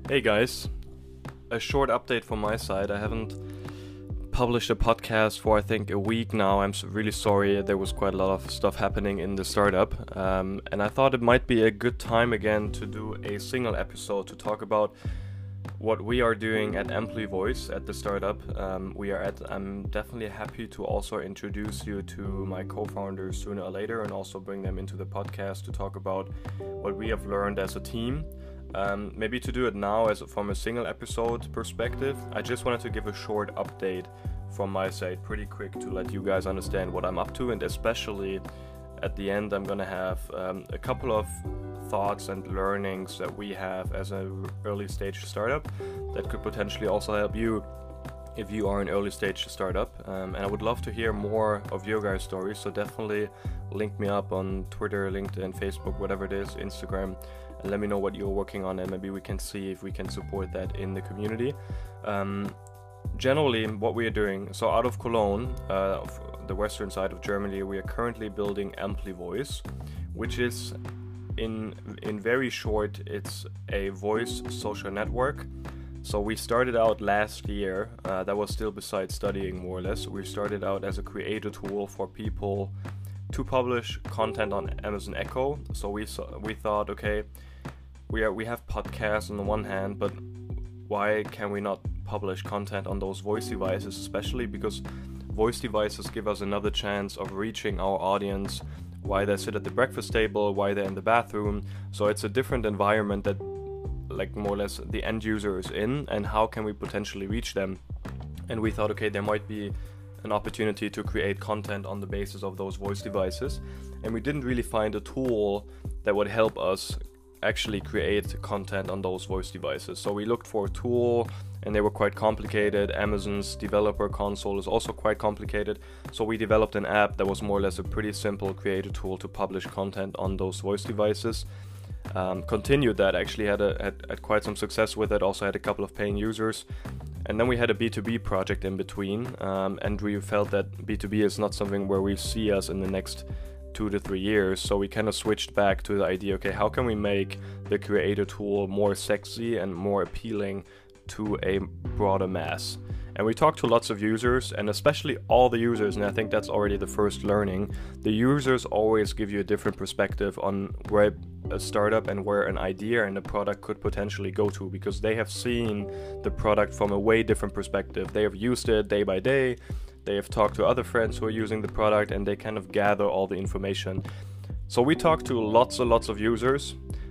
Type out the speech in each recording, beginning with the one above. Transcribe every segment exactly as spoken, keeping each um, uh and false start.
Hey guys, a short update from my side. I haven't published a podcast for I think a week now. I'm really sorry. There was quite a lot of stuff happening in the startup, um, and I thought it might be a good time again to do a single episode to talk about what we are doing at Ampli Voice at the startup. Um, we are at. I'm definitely happy to also introduce you to my co-founders sooner or later, and also bring them into the podcast to talk about what we have learned as a team. Um, maybe to do it now as from a single episode perspective, I just wanted to give a short update from my side, pretty quick, to let you guys understand what I'm up to, and especially at the end I'm gonna have um, a couple of thoughts and learnings that we have as an early stage startup that could potentially also help you if you are an early stage startup. Um, and I would love to hear more of your guys' stories, so definitely link me up on Twitter, LinkedIn, Facebook, whatever it is, Instagram, and let me know what you're working on, and maybe we can see if we can support that in the community. Um, generally, what we are doing, so out of Cologne, uh, the western side of Germany, we are currently building Ampli Voice, which is, in in very short, it's a voice social network. So we started out last year, uh, that was still besides studying more or less. We started out as a creator tool for people to publish content on Amazon Echo. So we saw, we thought, okay, we are we have podcasts on the one hand, but why can we not publish content on those voice devices, especially because voice devices give us another chance of reaching our audience while they sit at the breakfast table, while they're in the bathroom. So it's a different environment that, like, more or less the end user is in, and how can we potentially reach them? And we thought, okay, there might be an opportunity to create content on the basis of those voice devices, and we didn't really find a tool that would help us actually create content on those voice devices. So we looked for a tool, and they were quite complicated. Amazon's developer console is also quite complicated, so we developed an app that was more or less a pretty simple creator tool to publish content on those voice devices. Um, continued that, actually had, a, had, had quite some success with it, also had a couple of paying users. And then we had a B two B project in between, um, and we felt that B two B is not something where we see us in the next two to three years. So we kind of switched back to the idea, okay, how can we make the creator tool more sexy and more appealing to a broader mass? And we talked to lots of users, and especially all the users, and I think that's already the first learning. The users always give you a different perspective on where a startup and where an idea and a product could potentially go to, because they have seen the product from a way different perspective. They have used it day by day, they have talked to other friends who are using the product, and they kind of gather all the information. So we talked to lots and lots of users,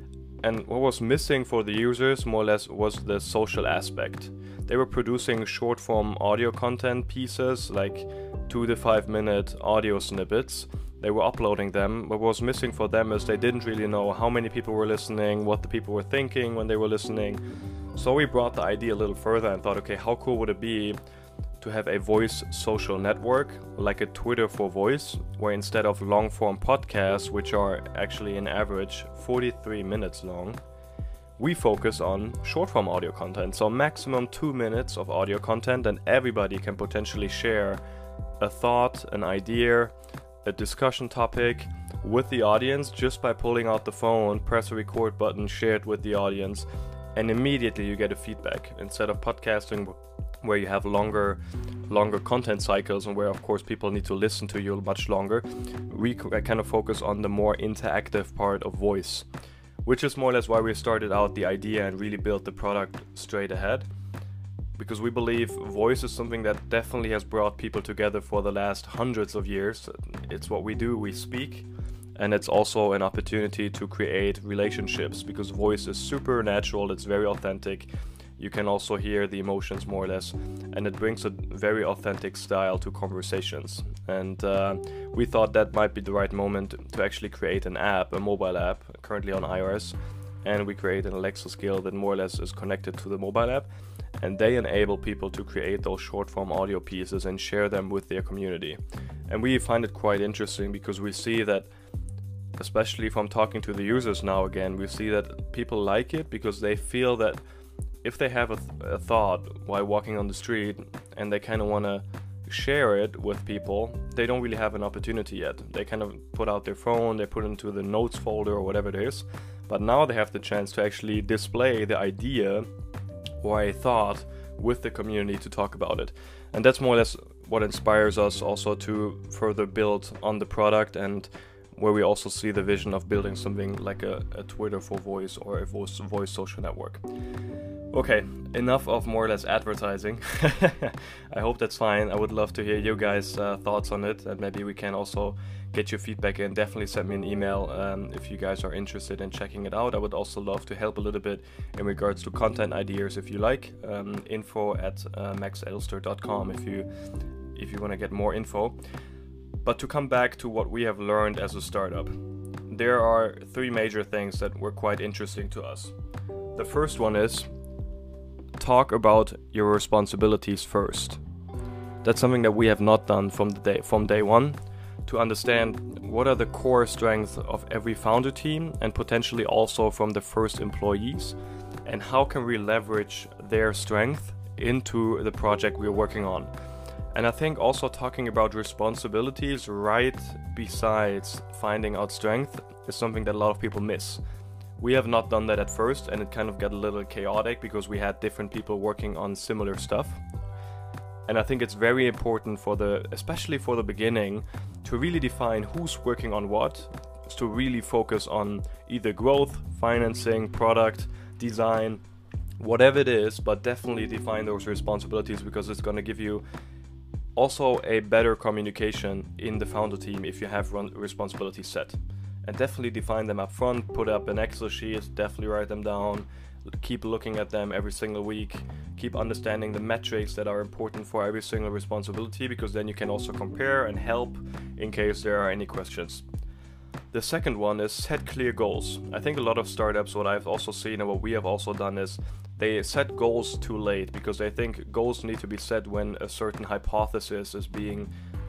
and what was missing for the users more or less was the social aspect. They were producing short form audio content pieces, like two to five minute audio snippets. They were uploading them, but what was missing for them is they didn't really know how many people were listening, what the people were thinking when they were listening. So we brought the idea a little further and thought, okay, how cool would it be to have a voice social network, like a Twitter for voice, where instead of long form podcasts, which are actually in average forty-three minutes long, we focus on short form audio content. So maximum two minutes of audio content, and everybody can potentially share a thought, an idea, a discussion topic with the audience just by pulling out the phone, press a record button, share it with the audience, and immediately you get a feedback. Instead of podcasting where you have longer longer content cycles and where of course people need to listen to you much longer, we kind of focus on the more interactive part of voice, which is more or less why we started out the idea and really built the product straight ahead. Because we believe voice is something that definitely has brought people together for the last hundreds of years. It's what we do, we speak, and it's also an opportunity to create relationships, because voice is super natural, it's very authentic. You can also hear the emotions more or less, and it brings a very authentic style to conversations. And uh, we thought that might be the right moment to actually create an app, a mobile app, currently on iOS, and we create an Alexa skill that more or less is connected to the mobile app, and they enable people to create those short form audio pieces and share them with their community. And we find it quite interesting, because we see that, especially from talking to the users now again, we see that people like it because they feel that if they have a, th- a thought while walking on the street and they kind of want to share it with people, they don't really have an opportunity yet. They kind of put out their phone, they put it into the notes folder or whatever it is, but now they have the chance to actually display the idea or a thought with the community to talk about it. And that's more or less what inspires us also to further build on the product, and where we also see the vision of building something like a, a Twitter for voice or a voice, voice social network. Okay, enough of more or less advertising. I hope that's fine. I would love to hear you guys' uh, thoughts on it, and maybe we can also get your feedback in. Definitely send me an email um, if you guys are interested in checking it out. I would also love to help a little bit in regards to content ideas if you like. Um, info at uh, max elster dot com if you if you want to get more info. But to come back to what we have learned as a startup, there are three major things that were quite interesting to us. The first one is talk about your responsibilities first. That's something that we have not done from the day from day one, to understand what are the core strengths of every founder team and potentially also from the first employees, and how can we leverage their strength into the project we're working on. And I think also talking about responsibilities right besides finding out strength is something that a lot of people miss. We have not done that at first, and it kind of got a little chaotic because we had different people working on similar stuff. And I think it's very important for the, especially for the beginning, to really define who's working on what, to really focus on either growth, financing, product, design, whatever it is, but definitely define those responsibilities, because it's going to give you also a better communication in the founder team if you have run responsibilities set. And definitely define them up front, put up an Excel sheet, definitely write them down, keep looking at them every single week, keep understanding the metrics that are important for every single responsibility, because then you can also compare and help in case there are any questions. The second one is set clear goals. I think a lot of startups, what I've also seen and what we have also done, is they set goals too late, because they think goals need to be set when a certain hypothesis is being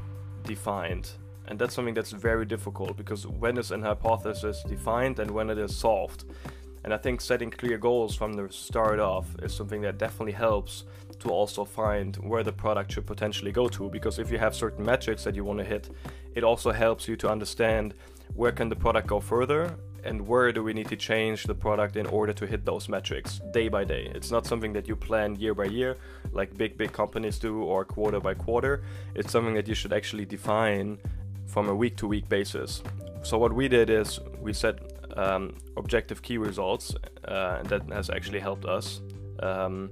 defined. And that's something that's very difficult, because when is an hypothesis defined and when it is solved? And I think setting clear goals from the start off is something that definitely helps to also find where the product should potentially go to, because if you have certain metrics that you want to hit, it also helps you to understand where can the product go further and where do we need to change the product in order to hit those metrics day by day. It's not something that you plan year by year like big, big companies do, or quarter by quarter. It's something that you should actually define from a week-to-week basis. So what we did is we set um, objective key results, uh, and that has actually helped us, um,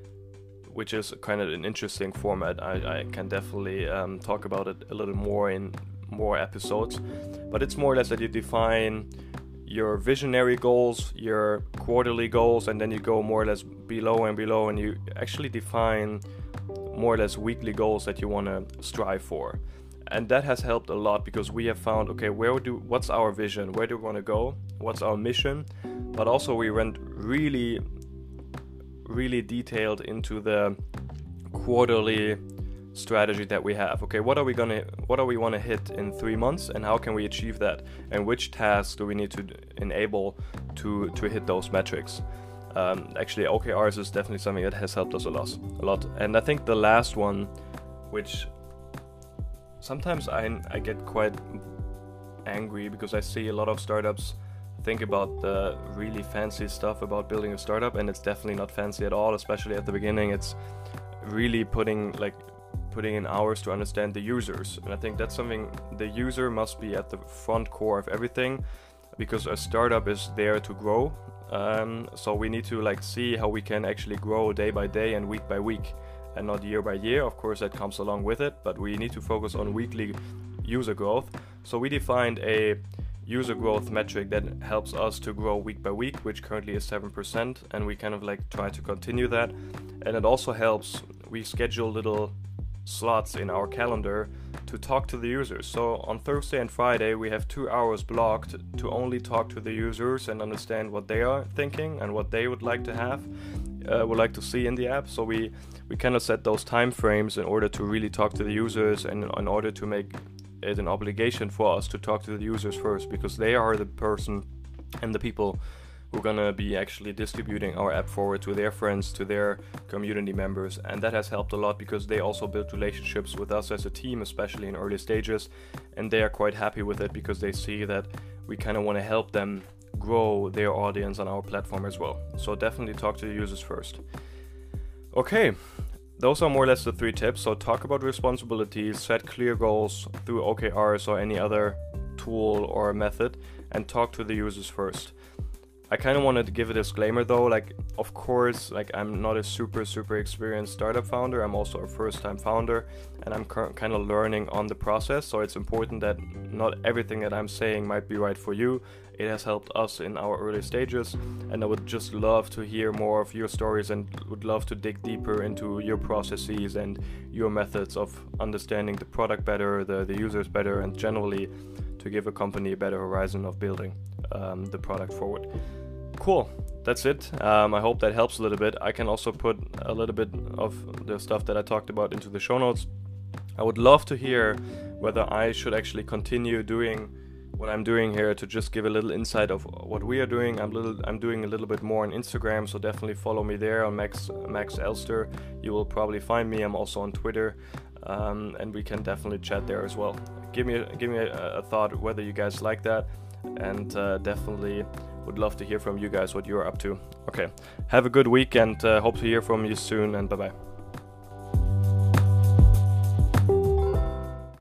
which is kind of an interesting format. I, I can definitely um, talk about it a little more in more episodes, but it's more or less that you define your visionary goals, your quarterly goals, and then you go more or less below and below, and you actually define more or less weekly goals that you want to strive for. And that has helped a lot, because we have found, okay, where do what's our vision? Where do we want to go? What's our mission? But also we went really, really detailed into the quarterly strategy that we have. Okay, what are we gonna, what are we want to hit in three months, and how can we achieve that? And which tasks do we need to enable to to hit those metrics? Um, actually, O K Rs is definitely something that has helped us a lot, a lot. And I think the last one, which sometimes I, I get quite angry, because I see a lot of startups think about the really fancy stuff about building a startup, and it's definitely not fancy at all, especially at the beginning. It's really putting like putting in hours to understand the users, and I think that's something, the user must be at the front core of everything, because a startup is there to grow. Um, so we need to like see how we can actually grow day by day and week by week, and not year by year. Of course, that comes along with it, but we need to focus on weekly user growth. So we defined a user growth metric that helps us to grow week by week, which currently is seven percent, and we kind of like try to continue that. And it also helps, we schedule little slots in our calendar to talk to the users. So on Thursday and Friday, we have two hours blocked to only talk to the users and understand what they are thinking and what they would like to have, uh, would like to see in the app. So we we kind of set those time frames in order to really talk to the users, and in order to make it an obligation for us to talk to the users first, because they are the person and the people who are gonna be actually distributing our app forward to their friends, to their community members. And that has helped a lot, because they also build relationships with us as a team, especially in early stages, and they are quite happy with it, because they see that we kind of want to help them grow their audience on our platform as well. So definitely talk to the users first. Okay, those are more or less the three tips. So talk about responsibilities, set clear goals through O K Rs or any other tool or method, and talk to the users first. I kind of wanted to give a disclaimer though, like, of course, like, I'm not a super, super experienced startup founder. I'm also a first-time founder, and I'm kind of learning on the process. So it's important that not everything that I'm saying might be right for you. It has helped us in our early stages, and I would just love to hear more of your stories and would love to dig deeper into your processes and your methods of understanding the product better, the, the users better, and generally to give a company a better horizon of building um, the product forward. Cool, that's it. Um, I hope that helps a little bit. I can also put a little bit of the stuff that I talked about into the show notes. I would love to hear whether I should actually continue doing what I'm doing here, to just give a little insight of what we are doing. I'm little, I'm doing a little bit more on Instagram, so definitely follow me there on Max Max Elster. You will probably find me. I'm also on Twitter, um, and we can definitely chat there as well. Give me a, give me a, a thought whether you guys like that, and uh, definitely would love to hear from you guys what you're up to. Okay, have a good week, and uh, hope to hear from you soon, and bye bye.